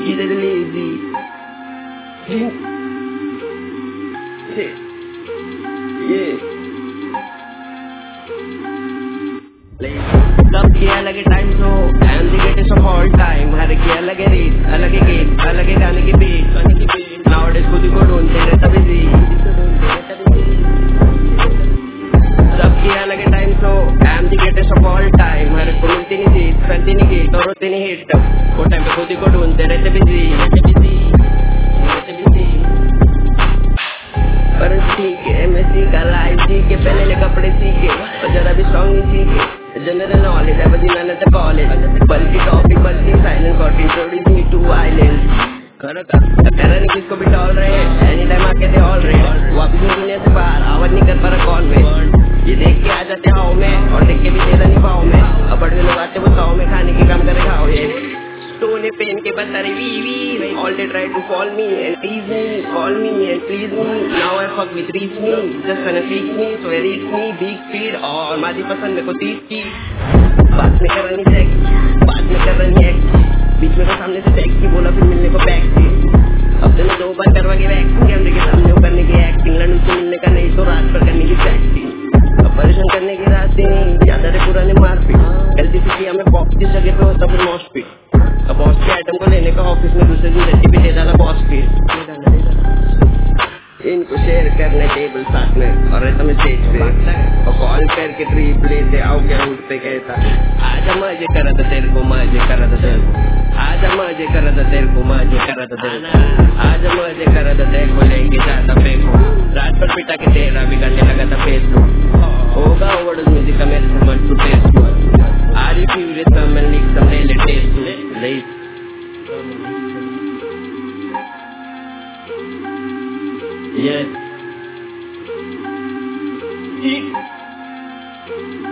She's a lazy. Yeah. सबकी अलग time जो and the greatest of all time. हर की अलग रीत, अलग गेम, अलग गाने की बीट. Nowadays खुद को ढूंढते रहता बिजी. सबकी अलग टाइम जो and the greatest of all time. हर को मिलती नहीं जीत, फैलती नहीं गीत और होती नहीं हिट. वो टाइम पे खुद को ढूंढते रहते बिजी. पर ठीक है मैं सीखा लाइफ सीखे पहले ले कपड़े सीखे और जरा भी स्ट्रॉन्ग नहीं सीखे जनरल नॉलेज है बदी नन एट कॉलेज बल्कि टॉपिक बल्कि silent got introduce me to island करता नहीं किसको भी टॉल रहे एनी टाइम आके दे ऑल रेड वापस दुनिया से बाहर आवाज नहीं कर पा रहा कॉल में ये देख के आ जाते हाव में और देख के भी तेरा नहीं पाओ में अब बड़े लोग आते वो साव में खाने के काम करे खाओ ये स्टोने पेन के बता रही we all they try to call me and tease me call me and please me now I fuck with reach me just wanna freak me so I reach me big speed और माजी पसंद मेरे को 30 की बात में कर रही सेक्स बात में कर रही एक्स बीच में तो सामने से टैक्स की बोला फिर मिलने को बैक की अब तो 2 बार करवा के वैक्सिंग कैमरे के सामने वो करने की एक्टिंग लड़ू से मिलने का नहीं तो रात पर करने की प्रैक्टिस अब परेशान करने की रात नहीं ज्यादा रे पुराने मारपीट गलती से किया मैं बॉक्स की जगह पे होता फिर मॉस्पीट अब बॉस के आइटम को लेने का ऑफिस में दूसरे दिन जल्दी भी दे डाला बॉस फिर इनको शेयर करने टेबल साथ में और रहता मैं स्टेज पे और कॉल करके ट्रिप लेते आओ क्या उठते कहता आजा मजे करा था तेरे को मजे करा था तेरे को आजा मजे करा था तेरे को मजे करा था तेरे को आजा मजे करा था तेरे को लेके जाता फेंको रात पर पिटा के तेरा बिगड़ने लगा था फेसबुक होगा ओवर्डोज म्यूजिक का मेरे से मत to test Are you curious? Come and lick some daily taste to late. Yeah.